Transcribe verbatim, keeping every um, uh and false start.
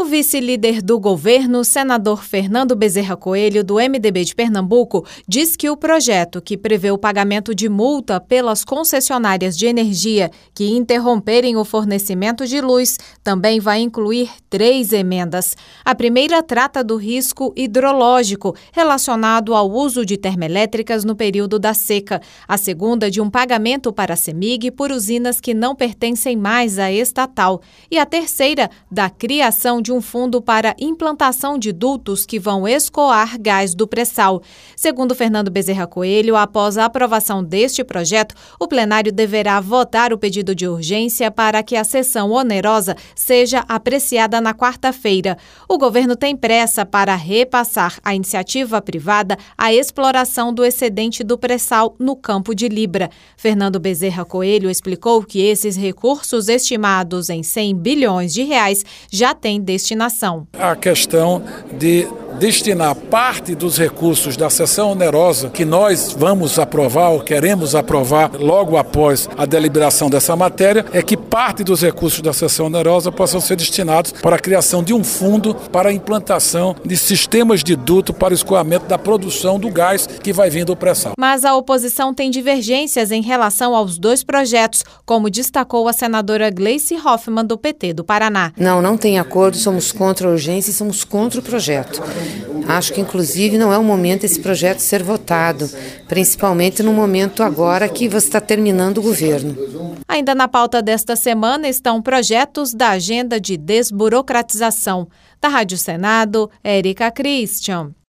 vice-líder do governo, senador Fernando Bezerra Coelho, do M D B de Pernambuco, diz que o projeto que prevê o pagamento de multa pelas concessionárias de energia que interromperem o fornecimento de luz também vai incluir três emendas. A primeira trata do risco hidrológico relacionado ao uso de termoelétricas no período da seca. A segunda, de um pagamento para a CEMIG por usinas que não pertencem mais à estatal. E a terceira, da criação de um fundo para implantação de dutos que vão escoar gás do pré-sal. Segundo Fernando Bezerra Coelho, após a aprovação deste projeto, o plenário deverá votar o pedido de urgência para que a cessão onerosa seja apreciada na quarta-feira. O governo tem pressa para repassar à iniciativa privada a exploração do excedente do pré-sal no Campo de Libra. Fernando Bezerra Coelho explicou que esses recursos estimados em cem bilhões de reais já tem destinação. A questão de destinar parte dos recursos da cessão onerosa que nós vamos aprovar ou queremos aprovar logo após a deliberação dessa matéria, é que parte dos recursos da cessão onerosa possam ser destinados para a criação de um fundo para a implantação de sistemas de duto para o escoamento da produção do gás que vai vir do pré-sal. Mas a oposição tem divergências em relação aos dois projetos, como destacou a senadora Gleice Hoffmann, do P T do Paraná. Não, não tem acordo, somos contra a urgência e somos contra o projeto. Acho que, inclusive, não é o momento esse projeto ser votado, principalmente no momento agora que você está terminando o governo. Ainda na pauta desta semana estão projetos da agenda de desburocratização. Da Rádio Senado, Érica Christian.